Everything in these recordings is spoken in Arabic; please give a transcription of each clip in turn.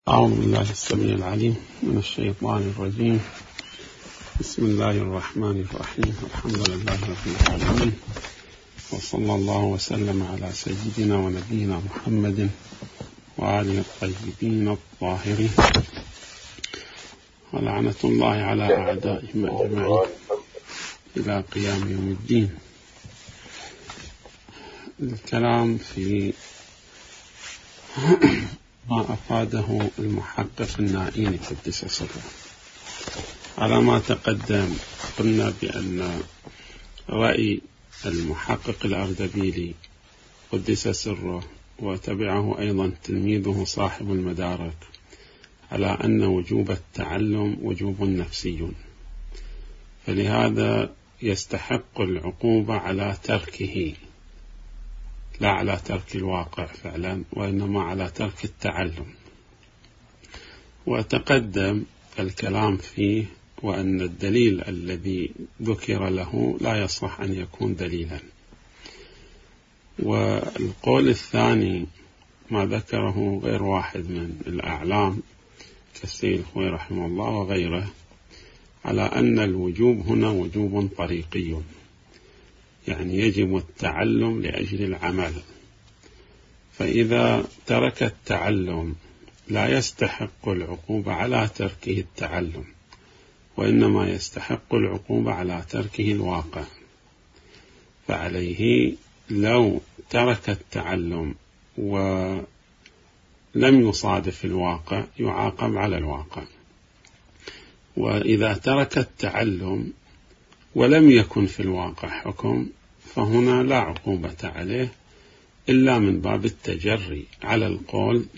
أعوذ بالله السميع العليم من الشيطان الرجيم. بسم الله الرحمن الرحيم. الحمد لله رب العالمين، وصلى الله وسلم على سيدنا ونبينا محمد وآله الطيبين الطاهرين، ولعنة الله على أعدائهم أجمعين إلى قيام يوم الدين. الكلام في ما أفاده المحقق النائيني قدس سره. على ما تقدم قلنا بأن رأي المحقق الأردبيلي قدس سره وتبعه أيضا تلميذه صاحب المدارك على أن وجوب التعلم وجوب نفسي، فلهذا يستحق العقوبة على تركه، لا على ترك الواقع فعلا، وإنما على ترك التعلم. وتقدم الكلام فيه وأن الدليل الذي ذكر له لا يصح أن يكون دليلا. والقول الثاني ما ذكره غير واحد من الأعلام كالسيد الخوي رحمه الله وغيره، على أن الوجوب هنا وجوب طريقي، يعني يجب التعلم لأجل العمل، فإذا ترك التعلم لا يستحق العقوبة على تركه التعلم، وإنما يستحق العقوبة على تركه الواقع. فعليه لو ترك التعلم ولم يصادف الواقع يعاقب على الواقع، وإذا ترك التعلم ولم يكن في الواقع حكم فهنا لا عقوبة عليه إلا من باب التجري، على القول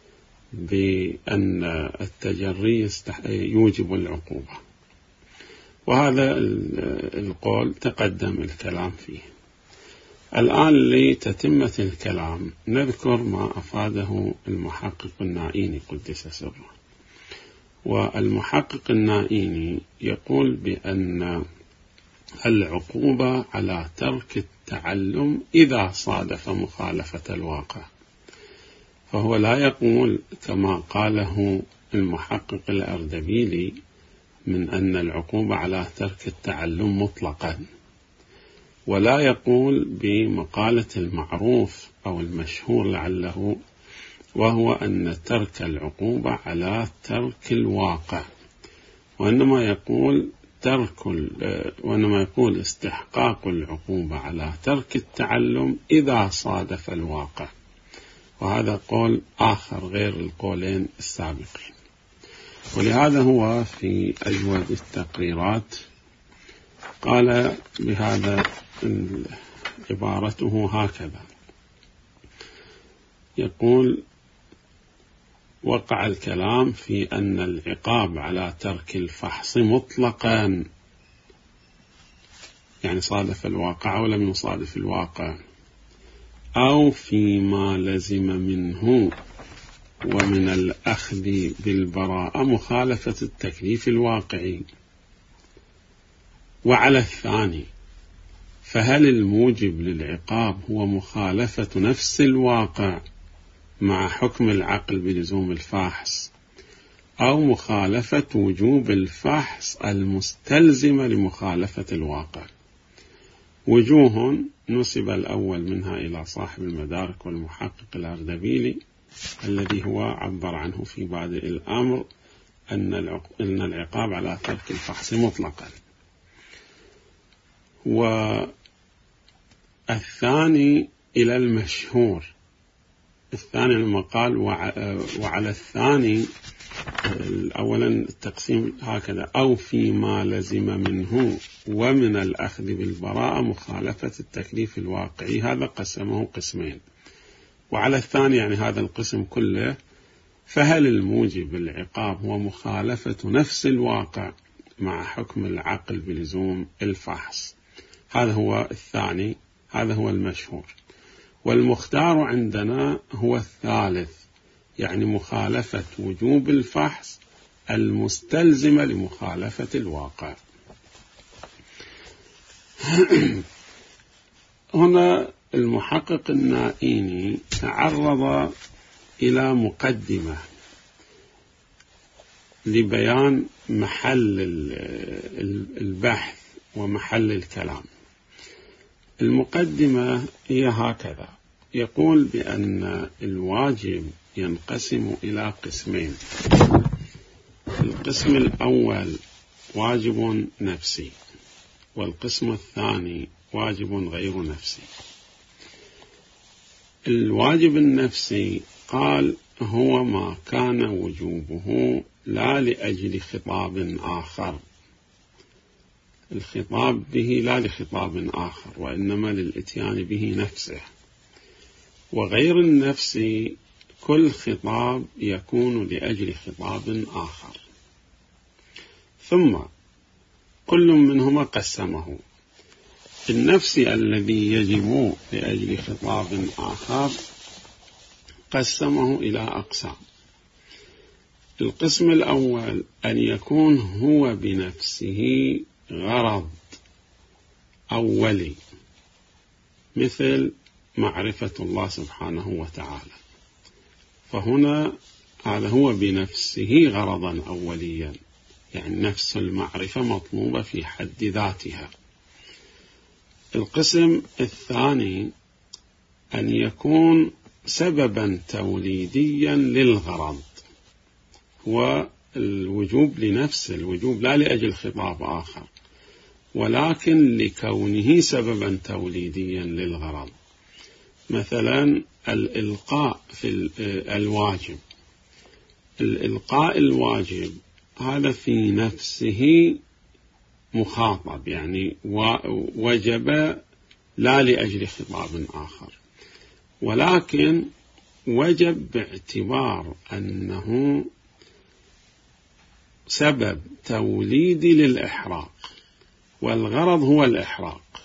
بأن التجري يوجب العقوبة. وهذا القول تقدم الكلام فيه. الآن لتتمة الكلام نذكر ما أفاده المحقق النائيني قدس سره. والمحقق النائيني يقول بأن العقوبة على ترك التعلم إذا صادف مخالفة الواقع، فهو لا يقول كما قاله المحقق الأردبيلي من أن العقوبة على ترك التعلم مطلقا، ولا يقول بمقالة المعروف أو المشهور لعله، وهو أن ترك العقوبة على ترك الواقع، وإنما يقول استحقاق العقوبة على ترك التعلم إذا صادف الواقع. وهذا قول آخر غير القولين السابقين. ولهذا هو في أجود التقريرات قال بهذا عبارته هكذا، يقول: وقع الكلام في أن العقاب على ترك الفحص مطلقا، يعني صادف الواقع أو لم يصادف الواقع، أو فيما لزم منه ومن الأخذ بالبراءة مخالفة التكليف الواقعي. وعلى الثاني، فهل الموجب للعقاب هو مخالفة نفس الواقع مع حكم العقل بلزوم الفحص، أو مخالفة وجوب الفحص المستلزمة لمخالفة الواقع؟ وجوه نسب الأول منها إلى صاحب المدارك والمحقق الأردبيلي الذي هو عبر عنه في بادئ الأمر أن العقاب على ترك الفحص مطلقا. والثاني إلى المشهور، الثاني لما قال وعلى الثاني أولا التقسيم هكذا: أو فيما لزم منه ومن الأخذ بالبراءة مخالفة التكليف الواقعي، هذا قسمه قسمين. وعلى الثاني يعني هذا القسم كله، فهل الموجب العقاب هو مخالفة نفس الواقع مع حكم العقل بلزوم الفحص؟ هذا هو الثاني، هذا هو المشهور. والمختار عندنا هو الثالث، يعني مخالفة وجوب الفحص المستلزمة لمخالفة الواقع. هنا المحقق النائيني تعرض إلى مقدمة لبيان محل البحث ومحل الكلام. المقدمة هي هكذا: يقول بأن الواجب ينقسم إلى قسمين. القسم الأول واجب نفسي، والقسم الثاني واجب غير نفسي. الواجب النفسي قال هو ما كان وجوبه لا لأجل خطاب آخر، الخطاب به لا لخطاب آخر وإنما للإتيان به نفسه. وغير النفسي كل خطاب يكون لأجل خطاب آخر. ثم كل منهما قسمه. النفسي الذي يجب لأجل خطاب آخر قسمه إلى أقسام. القسم الأول أن يكون هو بنفسه غرض أولي، مثل معرفة الله سبحانه وتعالى، فهنا هذا هو بنفسه غرضا أوليا، يعني نفس المعرفة مطلوبة في حد ذاتها. القسم الثاني أن يكون سببا توليديا للغرض، هو الوجوب لنفس الوجوب لا لأجل خطاب آخر، ولكن لكونه سببا توليديا للغرض. مثلا الإلقاء في الواجب، الإلقاء الواجب هذا في نفسه مخاطب، يعني وجب لا لأجل خطاب آخر، ولكن وجب باعتبار أنه سبب توليدي للإحراق، والغرض هو الإحراق.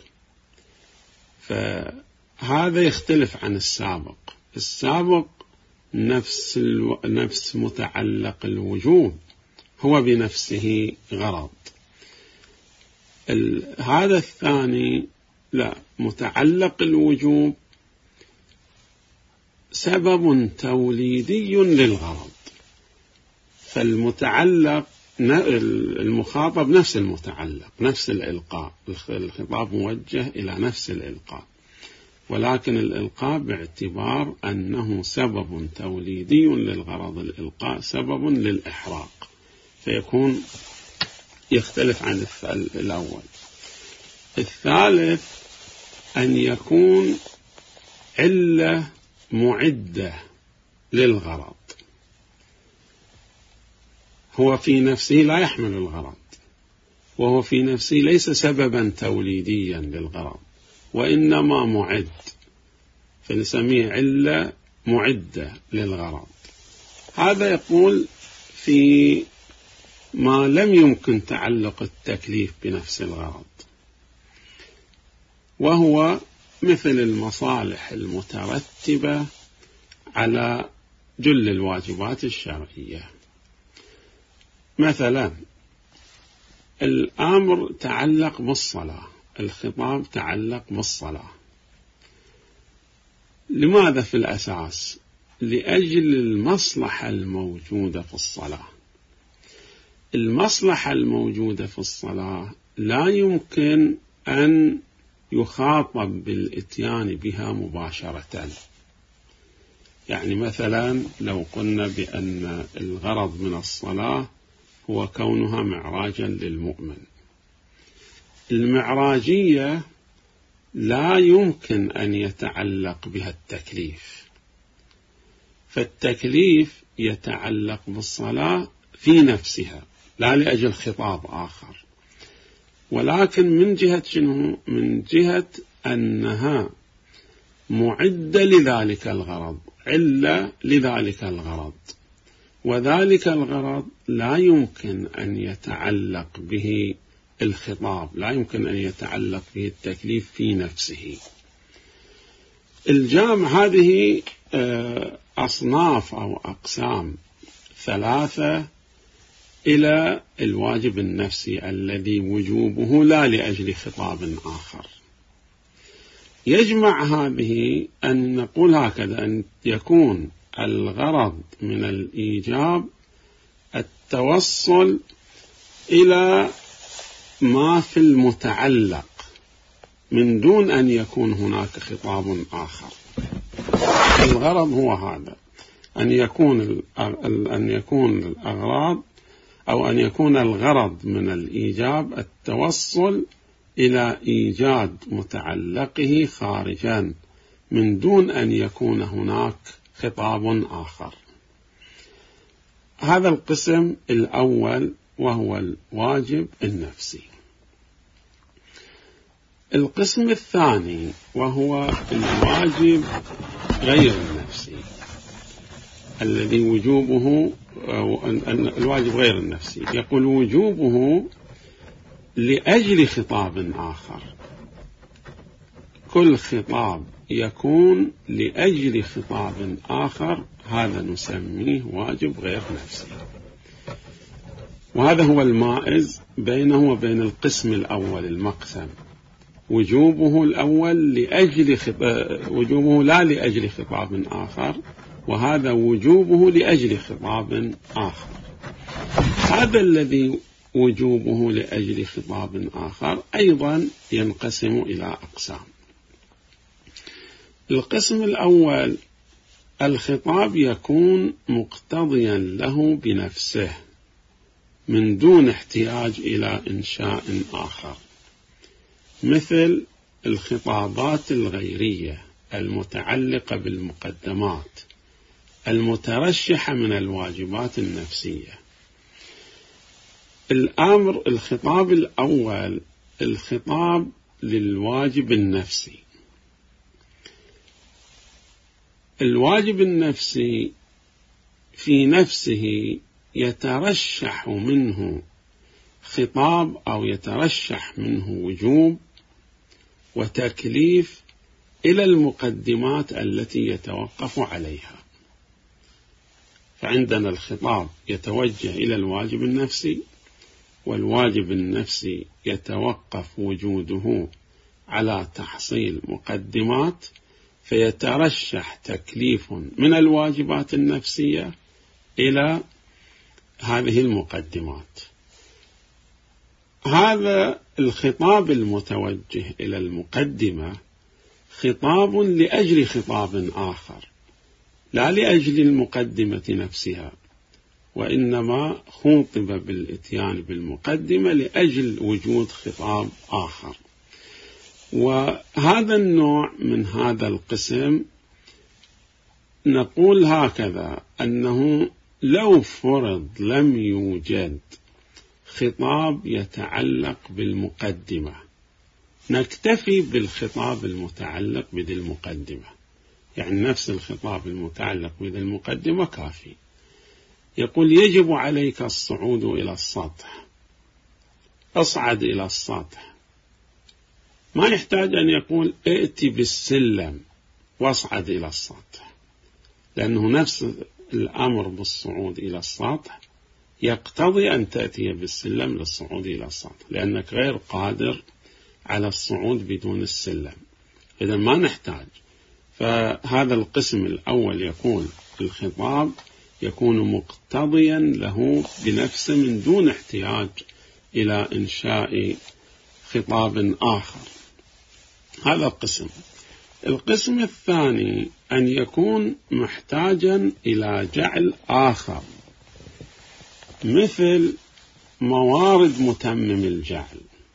فهذا يختلف عن السابق. السابق نفس متعلق الوجوب هو بنفسه غرض. هذا الثاني لا، متعلق الوجوب سبب توليدي للغرض، فالمتعلق المخاطب نفس المتعلق، نفس الإلقاء، الخطاب موجه إلى نفس الإلقاء، ولكن الإلقاء باعتبار أنه سبب توليدي للغرض، الإلقاء سبب للإحراق، فيكون يختلف عن الأول. الثالث أن يكون علة معدة للغرض، هو في نفسه لا يحمل الغرض، وهو في نفسه ليس سببا توليديا للغرض وإنما معد، فنسميه علة معدة للغرض. هذا يقول في ما لم يمكن تعلق التكليف بنفس الغرض، وهو مثل المصالح المترتبة على جل الواجبات الشرعية. مثلا الأمر تعلق بالصلاة، الخطاب تعلق بالصلاة. لماذا في الأساس؟ لأجل المصلحة الموجودة في الصلاة. المصلحة الموجودة في الصلاة لا يمكن أن يخاطب بالإتيان بها مباشرة. يعني مثلا لو قلنا بأن الغرض من الصلاة هو كونها معراجا للمؤمن، المعراجية لا يمكن أن يتعلق بها التكليف، فالتكليف يتعلق بالصلاة في نفسها لا لأجل خطاب آخر، ولكن من جهة شنو؟ من جهة أنها معدة لذلك الغرض، علة لذلك الغرض، وذلك الغرض لا يمكن أن يتعلق به الخطاب، لا يمكن أن يتعلق به التكليف في نفسه. الجامع هذه أصناف أو أقسام ثلاثة إلى الواجب النفسي الذي وجوبه لا لأجل خطاب آخر. يجمع هذه أن نقول هكذا: أن يكون الغرض من الإيجاب التوصل إلى ما في المتعلق من دون أن يكون هناك خطاب آخر. الغرض هو هذا، أن يكون الأغراض أو أن يكون الغرض من الإيجاب التوصل إلى إيجاد متعلقه خارجا من دون أن يكون هناك خطاب آخر. هذا القسم الأول وهو الواجب النفسي. القسم الثاني وهو الواجب غير النفسي، الذي وجوبه الواجب غير النفسي يقول وجوبه لأجل خطاب آخر. كل خطاب يكون لأجل خطاب آخر هذا نسميه واجب غير نفسي. وهذا هو المائز بينه وبين القسم الأول المقسم. وجوبه الأول وجوبه لا لأجل خطاب آخر، وهذا وجوبه لأجل خطاب آخر. هذا الذي وجوبه لأجل خطاب آخر أيضا ينقسم إلى أقسام. القسم الأول الخطاب يكون مقتضيا له بنفسه من دون احتياج إلى إنشاء آخر، مثل الخطابات الغيرية المتعلقة بالمقدمات المترشحة من الواجبات النفسية. الخطاب الأول الخطاب للواجب النفسي. الواجب النفسي في نفسه يترشح منه خطاب أو يترشح منه وجوب وتكليف إلى المقدمات التي يتوقف عليها. فعندنا الخطاب يتوجه إلى الواجب النفسي، والواجب النفسي يتوقف وجوده على تحصيل مقدمات، فيترشح تكليف من الواجبات النفسية إلى هذه المقدمات. هذا الخطاب المتوجه إلى المقدمة خطاب لأجل خطاب آخر، لا لأجل المقدمة نفسها، وإنما خوطب بالإتيان بالمقدمة لأجل وجود خطاب آخر. وهذا النوع من هذا القسم نقول هكذا، أنه لو فرض لم يوجد خطاب يتعلق بالمقدمة نكتفي بالخطاب المتعلق بذي المقدمة، يعني نفس الخطاب المتعلق بذي المقدمة كافي. يقول يجب عليك الصعود إلى السطح، اصعد إلى السطح، ما يحتاج أن يقول ائتي بالسلم واصعد إلى السطح، لأنه نفس الأمر بالصعود إلى السطح يقتضي أن تأتي بالسلم للصعود إلى السطح، لأنك غير قادر على الصعود بدون السلم، إذا ما نحتاج. فهذا القسم الأول يقول الخطاب يكون مقتضيا له بنفسه من دون احتياج إلى إنشاء خطاب آخر. هذا القسم. القسم الثاني أن يكون محتاجا إلى جعل آخر، مثل موارد متمم الجعل.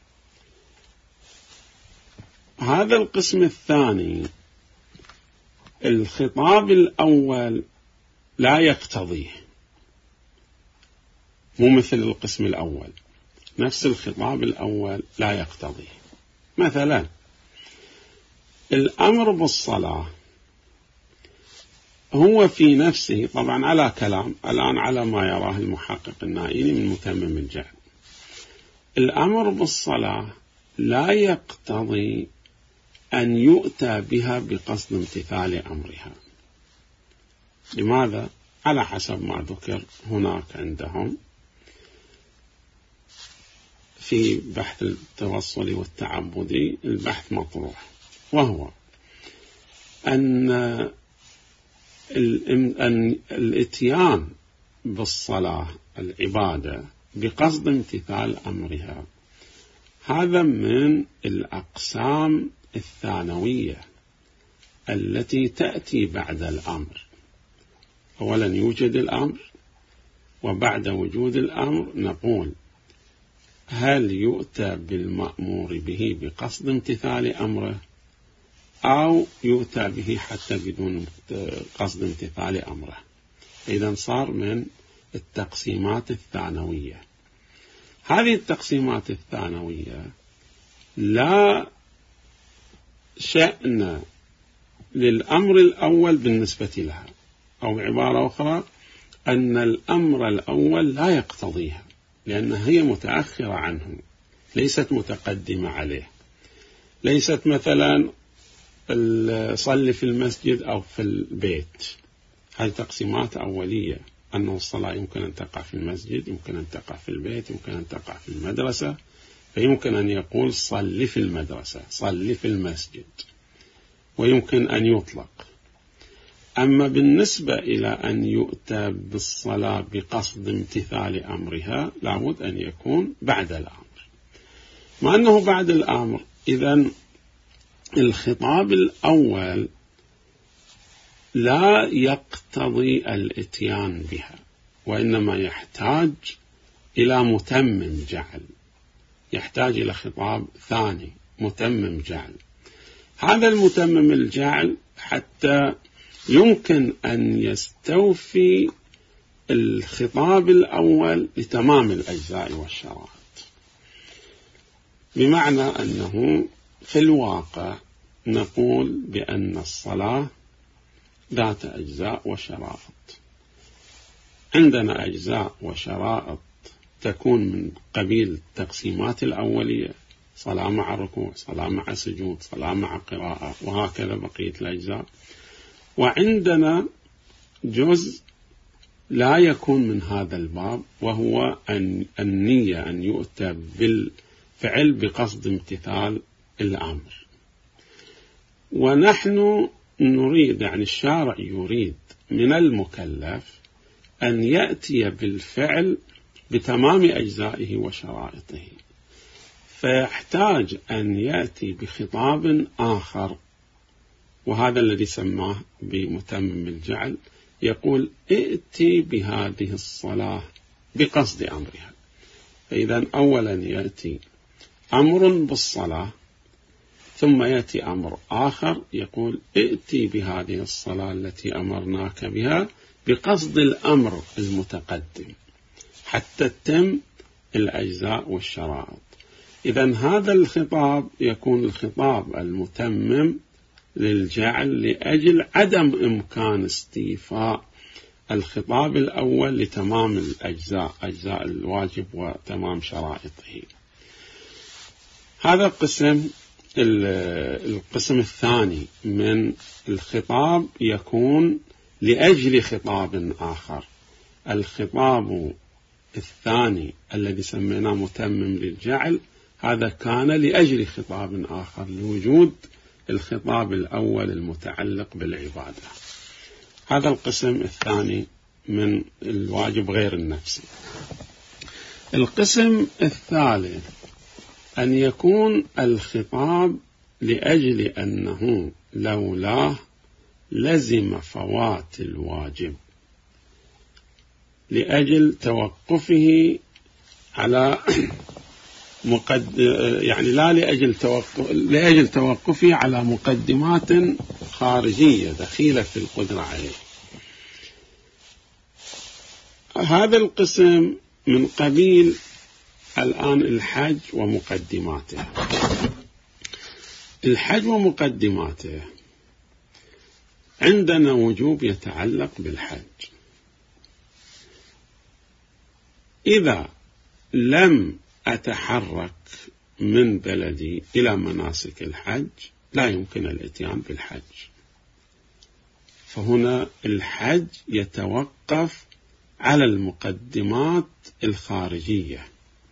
هذا القسم الثاني الخطاب الأول لا يقتضيه، مو مثل القسم الأول، نفس الخطاب الأول لا يقتضيه. مثلا الأمر بالصلاة هو في نفسه طبعا على كلام الآن على ما يراه المحقق النائيني من متمم الجعل. الأمر بالصلاة لا يقتضي أن يؤتى بها بقصد امتثال أمرها. لماذا؟ على حسب ما ذكر هناك عندهم في بحث التوصلي والتعبدي البحث مطروح، وهو أن الإتيان بالصلاة العبادة بقصد امتثال أمرها، هذا من الأقسام الثانوية التي تأتي بعد الأمر. أولا يوجد الأمر، وبعد وجود الأمر نقول هل يؤتى بالمأمور به بقصد امتثال أمره أو يؤتى به حتى بدون قصد امتثال أمره. إذن صار من التقسيمات الثانوية. هذه التقسيمات الثانوية لا شأن للأمر الأول بالنسبة لها، أو بعبارة أخرى أن الأمر الأول لا يقتضيها، لأنها هي متأخرة عنه، ليست متقدمة عليه. ليست مثلا صلي في المسجد أو في البيت، هذه تقسيمات أولية، أنه الصلاة يمكن أن تقع في المسجد، يمكن أن تقع في البيت، يمكن أن تقع في المدرسة، فيمكن أن يقول صلي في المدرسة، صلي في المسجد، ويمكن أن يطلق. أما بالنسبة إلى أن يؤتى بالصلاة بقصد امتثال أمرها لابد أن يكون بعد الأمر. مع أنه بعد الأمر، إذن الخطاب الأول لا يقتضي الإتيان بها، وإنما يحتاج إلى متمم جعل، يحتاج إلى خطاب ثاني متمم جعل. هذا المتمم الجعل حتى يمكن أن يستوفي الخطاب الأول لتمام الأجزاء والشرائط، بمعنى أنه في الواقع نقول بأن الصلاة ذات أجزاء وشرائط. عندنا أجزاء وشرائط تكون من قبيل التقسيمات الأولية، صلاة مع ركوع، صلاة مع سجود، صلاة مع قراءة، وهكذا بقية الأجزاء. وعندنا جزء لا يكون من هذا الباب، وهو النية، أن يؤتى بالفعل بقصد امتثال الأمر. ونحن نريد، يعني الشارع يريد من المكلف أن يأتي بالفعل بتمام أجزائه وشرائطه، فيحتاج أن يأتي بخطاب آخر، وهذا الذي سماه بمتمم الجعل، يقول ائتي بهذه الصلاة بقصد أمرها. فإذا أولا يأتي أمر بالصلاة، ثم يأتي أمر آخر يقول ائتي بهذه الصلاة التي أمرناك بها بقصد الأمر المتقدم حتى تتم الأجزاء والشرائط. إذن هذا الخطاب يكون الخطاب المتمم للجعل لأجل عدم إمكان استيفاء الخطاب الأول لتمام الأجزاء، أجزاء الواجب وتمام شرائطه. هذا القسم الثاني من الخطاب يكون لأجل خطاب آخر. الخطاب الثاني الذي سميناه متمم للجعل هذا كان لأجل خطاب آخر، لوجود الخطاب الأول المتعلق بالعبادة. هذا القسم الثاني من الواجب غير النفسي. القسم الثالث أن يكون الخطاب لأجل أنه لولاه لزم فوات الواجب، لأجل توقفه على يعني لا لأجل توقفه على مقدمات خارجية دخيلة في القدرة عليه. هذا القسم من قبيل الآن الحج ومقدماته. الحج ومقدماته عندنا وجوب يتعلق بالحج. إذا لم أتحرك من بلدي إلى مناسك الحج لا يمكن الاتيان بالحج، فهنا الحج يتوقف على المقدمات الخارجية.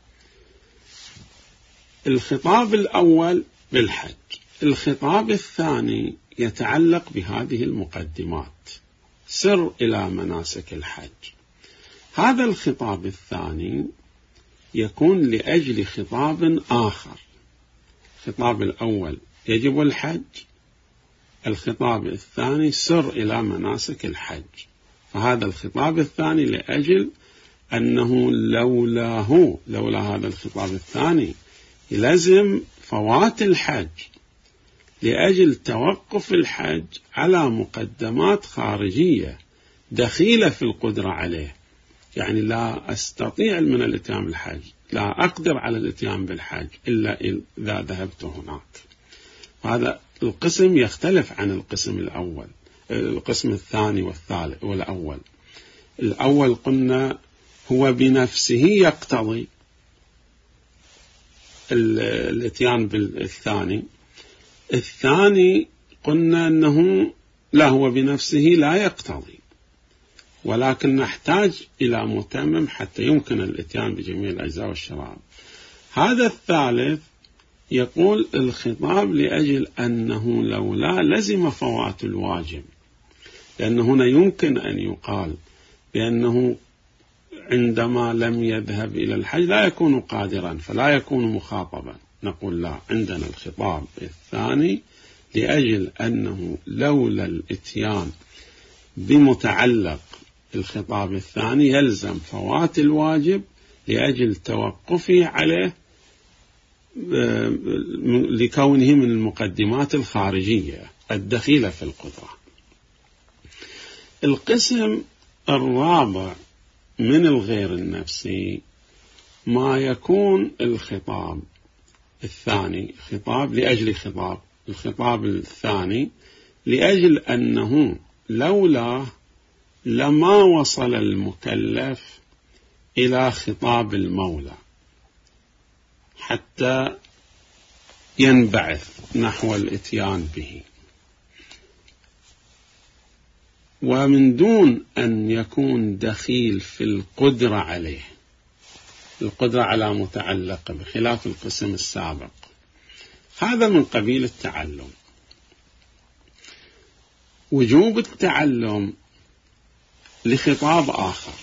الخطاب الأول بالحج، الخطاب الثاني يتعلق بهذه المقدمات، سر إلى مناسك الحج. هذا الخطاب الثاني يكون لأجل خطاب آخر. الخطاب الأول يجب الحج، الخطاب الثاني سر إلى مناسك الحج. فهذا الخطاب الثاني لأجل أنه لولا هذا الخطاب الثاني يلزم فوات الحج لأجل توقف الحج على مقدمات خارجية دخيلة في القدرة عليه. يعني لا أستطيع من الاتيان بالحج، لا أقدر على الاتيان بالحج إلا إذا ذهبت هناك. هذا القسم يختلف عن القسم الأول، القسم الثاني والثالث والأول. الأول قلنا هو بنفسه يقتضي الاتيان بالثاني. الثاني قلنا أنه لا، هو بنفسه لا يقتضي، ولكن نحتاج إلى متمم حتى يمكن الاتيان بجميع الأجزاء والشرائع. هذا الثالث يقول الخطاب لأجل أنه لولا لزم فوات الواجب، لأن هنا يمكن أن يقال بأنه عندما لم يذهب إلى الحج لا يكون قادرا فلا يكون مخاطبا. نقول لا، عندنا الخطاب الثاني لأجل أنه لولا الاتيان بمتعلق الخطاب الثاني يلزم فوات الواجب لأجل توقفه عليه لكونه من المقدمات الخارجية الدخيلة في القدرة. القسم الرابع من الغير النفسي ما يكون الخطاب الثاني خطاب لأجل خطاب. الخطاب الثاني لأجل أنه لولا لما وصل المكلف إلى خطاب المولى حتى ينبعث نحو الاتيان به، ومن دون أن يكون دخيل في القدرة عليه، القدرة على متعلق بخلاف القسم السابق. هذا من قبيل التعلم. وجوب التعلم لخطاب آخر.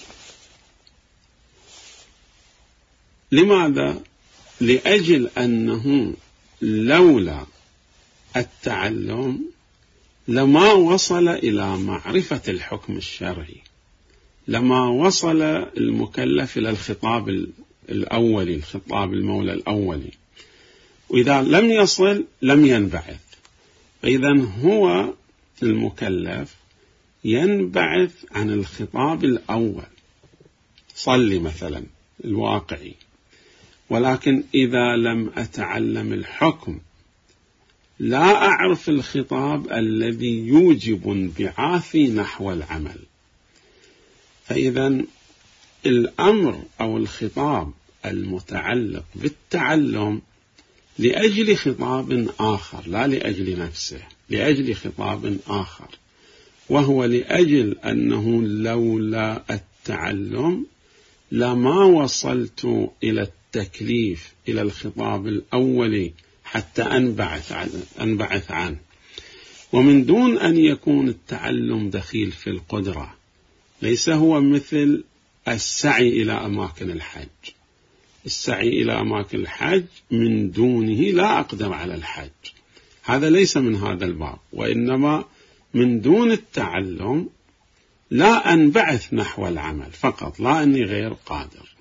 لماذا؟ لأجل أنه لولا التعلم لما وصل إلى معرفة الحكم الشرعي، لما وصل المكلف إلى الخطاب الأولي، الخطاب المولى الأولي، وإذا لم يصل لم ينبعث. فإذا هو المكلف ينبعث عن الخطاب الأول، صلي مثلا الواقعي، ولكن إذا لم أتعلم الحكم لا أعرف الخطاب الذي يوجب انبعاثي نحو العمل. فإذا الأمر أو الخطاب المتعلق بالتعلم لأجل خطاب آخر، لا لأجل نفسه، لأجل خطاب آخر، وهو لأجل أنه لولا التعلم لما وصلت إلى التكليف إلى الخطاب الأولي حتى أنبعث عنه. ومن دون أن يكون التعلم دخيل في القدرة، ليس هو مثل السعي إلى أماكن الحج. السعي إلى أماكن الحج من دونه لا أقدر على الحج، هذا ليس من هذا الباب، وإنما من دون التعلم لا أنبعث نحو العمل فقط، لا أني غير قادر.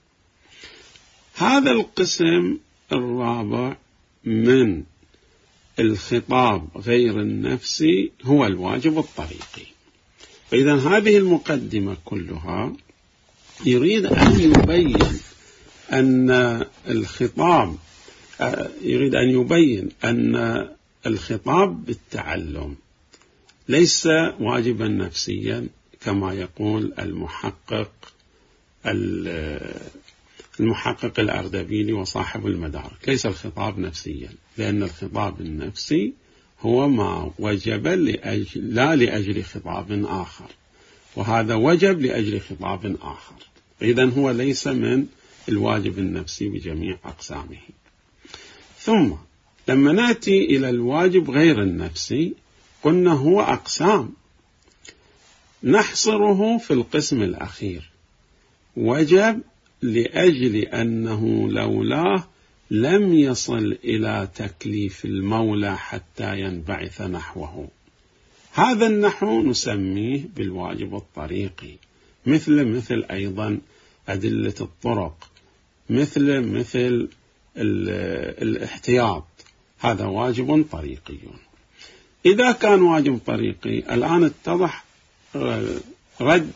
هذا القسم الرابع من الخطاب غير النفسي هو الواجب الطريقي. فإذا هذه المقدمة كلها يريد أن يبين أن الخطاب، يريد أن يبين أن الخطاب بالتعلم ليس واجبا نفسيا كما يقول المحقق الأردبيلي وصاحب المدارك. ليس الخطاب نفسيا، لأن الخطاب النفسي هو ما وجب لا لأجل خطاب آخر، وهذا وجب لأجل خطاب آخر. إذن هو ليس من الواجب النفسي بجميع أقسامه. ثم لما نأتي إلى الواجب غير النفسي قلنا هو أقسام، نحصره في القسم الأخير وجب لأجل أنه لولاه لم يصل إلى تكليف المولى حتى ينبعث نحوه. هذا النحو نسميه بالواجب الطريقي، مثل أيضا أدلة الطرق، مثل الاحتياط، هذا واجب طريقي. إذا كان واجب طريقي، الآن اتضح رد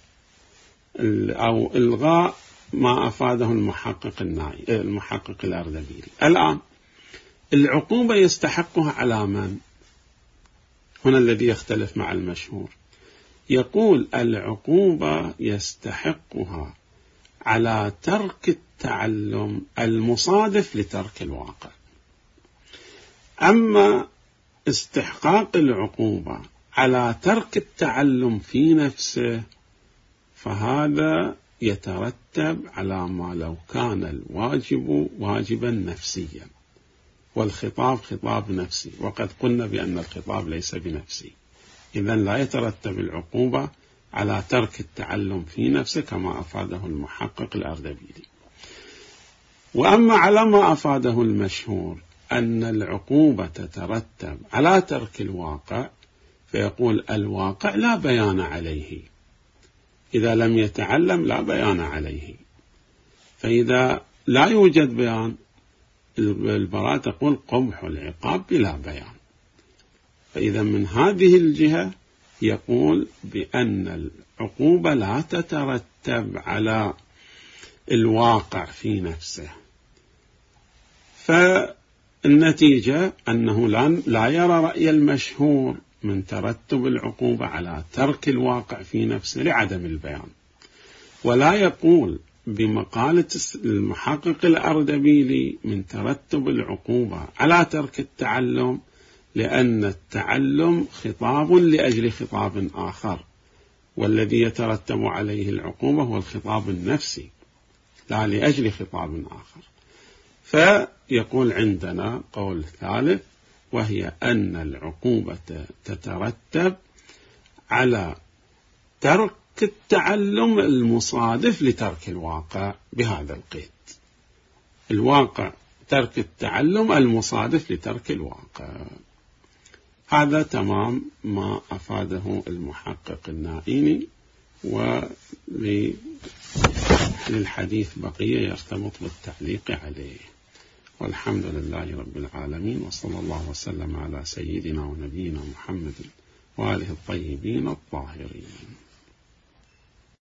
أو إلغاء ما أفاده المحقق الأردبيلي. الآن العقوبة يستحقها على من؟ هنا الذي يختلف مع المشهور. يقول العقوبة يستحقها على ترك التعلم المصادف لترك الواقع. أما استحقاق العقوبة على ترك التعلم في نفسه فهذا يترتب على ما لو كان الواجب واجبا نفسيا والخطاب خطاب نفسي، وقد قلنا بأن الخطاب ليس بنفسي، إذن لا يترتب العقوبة على ترك التعلم في نفسه كما أفاده المحقق الأردبيلي. وأما على ما أفاده المشهور أن العقوبة تترتب على ترك الواقع، فيقول الواقع لا بيان عليه، إذا لم يتعلم لا بيان عليه، فإذا لا يوجد بيان البراءة تقول قبح العقاب بلا بيان. فإذا من هذه الجهة يقول بأن العقوبة لا تترتب على الواقع في نفسه، فالنتيجة أنه لا يرى رأي المشهور من ترتب العقوبة على ترك الواقع في نفسه لعدم البيان، ولا يقول بمقالة المحقق الأردبيلي من ترتب العقوبة على ترك التعلم، لأن التعلم خطاب لأجل خطاب آخر، والذي يترتب عليه العقوبة هو الخطاب النفسي لا لأجل خطاب آخر. فيقول عندنا قول ثالث، وهي أن العقوبة تترتب على ترك التعلم المصادف لترك الواقع بهذا القيد، الواقع ترك التعلم المصادف لترك الواقع. هذا تمام ما أفاده المحقق النائيني، وللحديث بقية يرتبط بالتعليق عليه. والحمد لله رب العالمين، وصلى الله وسلم على سيدنا ونبينا محمد وآله الطيبين الطاهرين.